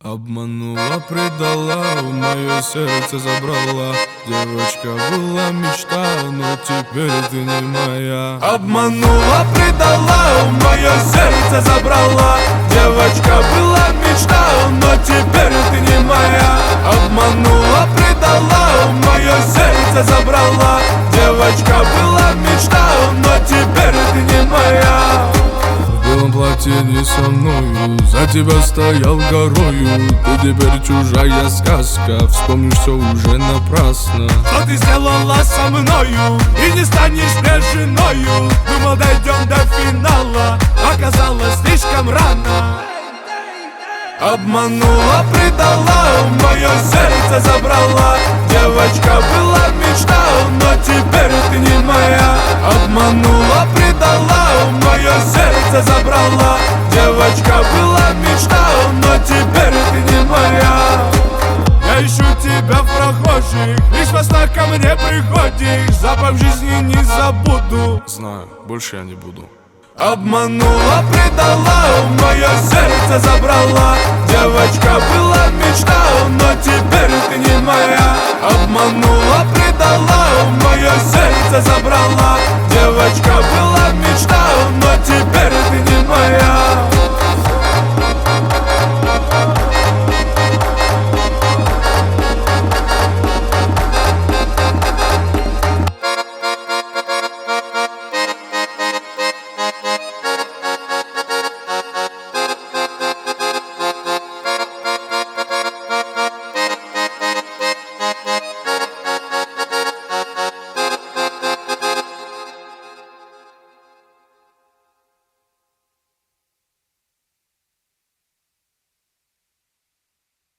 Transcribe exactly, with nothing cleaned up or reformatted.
Обманула, предала, в мое сердце забрала. Девочка была мечта, но теперь ты не моя. Обманула, предала, в мое сердце забрала. Девочка была мечта, но теперь ты не моя. Обманула, предала, в мое сердце забрала. Девочка была мечта, но теперь ты не моя. В белом платье не со мною, за тебя стоял горою. Ты теперь чужая сказка, вспомнишь все уже напрасно. Что ты сделала со мною, и не станешь мне женою. Думал, дойдем до финала, оказалось слишком рано. Обманула, предала, в мое сердце забрала. Девочка была мечта, но теперь ты не моя. Обманула, предала, в мое сердце забрала. Девочка была мечта, но теперь ты не моя. Я ищу тебя в прохожих, лишь во снах ко мне приходишь. Запах жизни не забуду. Знаю, больше я не буду. Обманула, предала, в мое сердце забрала. Девочка была мечта, но теперь ты не моя. Обманула, предала, в мое сердце забрала. Девочка была мечта,